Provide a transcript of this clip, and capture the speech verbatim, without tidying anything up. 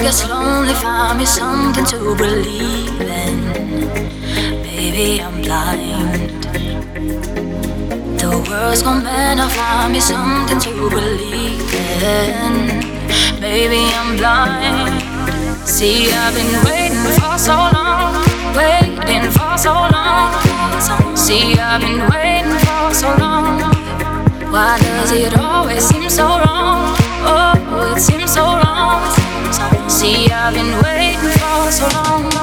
gets lonely, find me something to believe in. Baby, I'm blind. The world's gone mad, now find me something to believe in. Baby, I'm blind. See, I've been waiting for so long, waiting for so long. See, I've been waiting for so long. Why does it always seem so wrong? Oh, it seems so wrong. See, I've been waiting for so long.